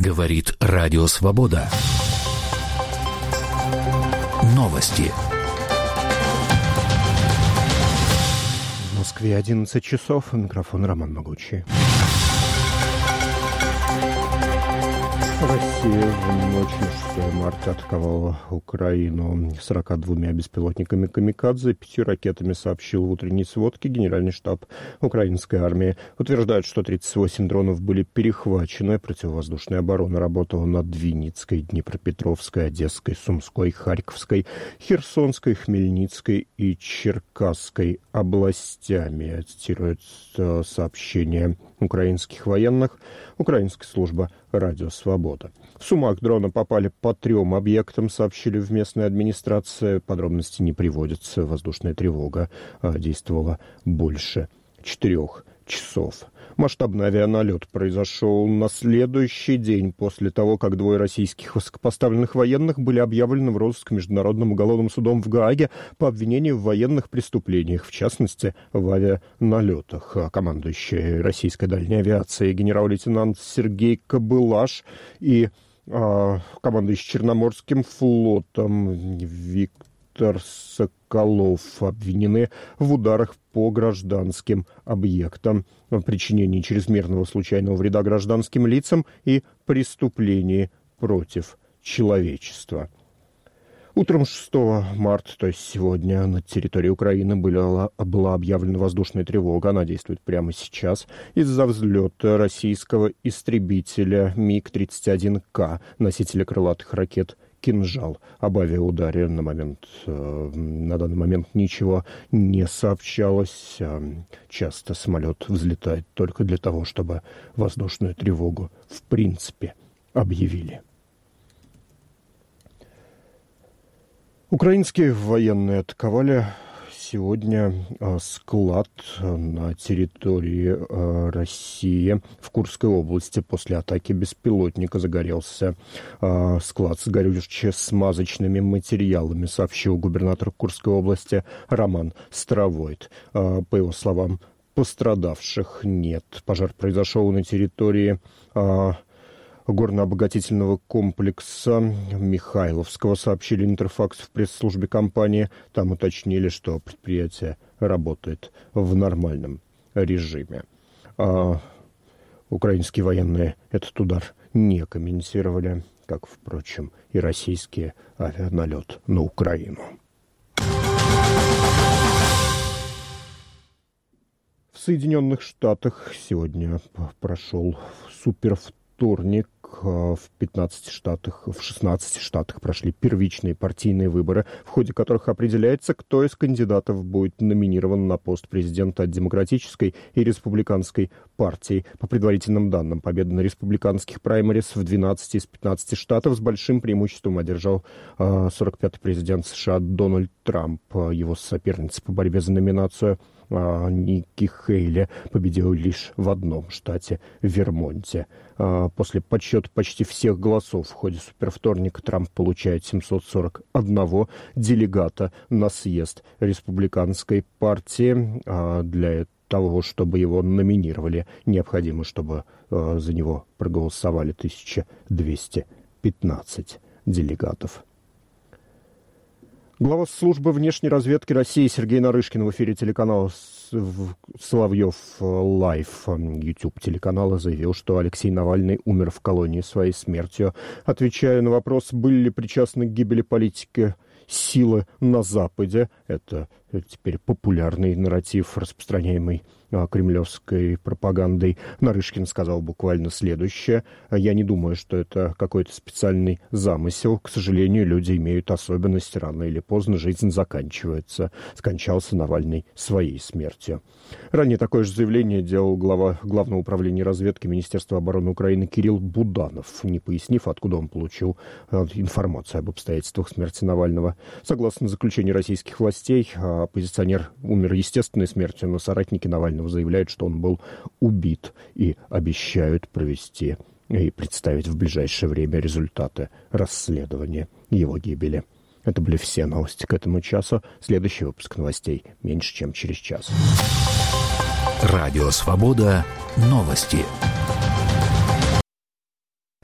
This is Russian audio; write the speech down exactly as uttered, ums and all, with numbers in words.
Говорит Радио Свобода. Новости. В Москве одиннадцать часов. Микрофон Роман Могучий. Россия в ночь на шестое марта атаковала Украину сорока двумя беспилотниками «Камикадзе», пятью ракетами, сообщил в утренней сводке Генеральный штаб украинской армии. Утверждают, что тридцать восемь дронов были перехвачены. Противовоздушная оборона работала над Винницкой, Днепропетровской, Одесской, Сумской, Харьковской, Херсонской, Хмельницкой и Черкасской областями, цитирует сообщение украинских военных Украинская служба «Радио Свобода». В Сумах дроны попали по трем объектам, сообщили в местной администрации. Подробности не приводятся. Воздушная тревога действовала больше четырех часов. Масштабный авианалет произошел на следующий день после того, как двое российских высокопоставленных военных были объявлены в розыск Международным уголовным судом в Гааге по обвинению в военных преступлениях, в частности, в авианалетах. Командующий российской дальней авиацией генерал-лейтенант Сергей Кобылаш и а, командующий Черноморским флотом Виктор Соколов обвинены в ударах по гражданским объектам, в причинении чрезмерного случайного вреда гражданским лицам и преступлении против человечества. Утром шестого марта, то есть сегодня, на территории Украины была, была объявлена воздушная тревога. Она действует прямо сейчас из-за взлета российского истребителя МиГ тридцать один К, носителя крылатых ракет «Кинжал». Об авиаударе на, момент, на данный момент ничего не сообщалось. Часто самолет взлетает только для того, чтобы воздушную тревогу в принципе объявили. Украинские военные атаковали сегодня склад на территории России в Курской области. После атаки беспилотника загорелся склад с горюче-смазочными материалами, сообщил губернатор Курской области Роман Стравойт. По его словам, пострадавших нет. Пожар произошел на территории горно-обогатительного комплекса Михайловского, сообщили Интерфакс в пресс-службе компании. Там уточнили, что предприятие работает в нормальном режиме. А украинские военные этот удар не комментировали, как, впрочем, и российский авианалет на Украину. В Соединенных Штатах сегодня прошел супервторник. В пятнадцати штатах, в шестнадцати штатах прошли первичные партийные выборы, в ходе которых определяется, кто из кандидатов будет номинирован на пост президента от Демократической и Республиканской партий. По предварительным данным, победу на республиканских праймерис в двенадцати из пятнадцати штатов с большим преимуществом одержал э, сорок пятый президент США Дональд Трамп. Его соперница по борьбе за номинацию э, Никки Хейли победила лишь в одном штате, Вермонте. Э, после подсчета почти всех голосов в ходе супервторника Трамп получает семьсот сорок один делегата на съезд республиканской партии. А для того, чтобы его номинировали, необходимо, чтобы а, за него проголосовали тысяча двести пятнадцать делегатов. Глава службы внешней разведки России Сергей Нарышкин в эфире телеканала «Соловьев Лайв» YouTube телеканала заявил, что Алексей Навальный умер в колонии своей смертью. Отвечая на вопрос, были ли причастны к гибели политика силы на Западе, это теперь популярный нарратив, распространяемый кремлевской пропагандой, Нарышкин сказал буквально следующее: «Я не думаю, что это какой-то специальный замысел. К сожалению, люди имеют особенность. Рано или поздно жизнь заканчивается. Скончался Навальный своей смертью». Ранее такое же заявление делал глава Главного управления разведки Министерства обороны Украины Кирилл Буданов, не пояснив, откуда он получил информацию об обстоятельствах смерти Навального. Согласно заключению российских властей, оппозиционер умер естественной смертью, но соратники Навального заявляют, что он был убит, и обещают провести и представить в ближайшее время результаты расследования его гибели. Это были все новости к этому часу. Следующий выпуск новостей меньше, чем через час. Радио «Свобода». Новости.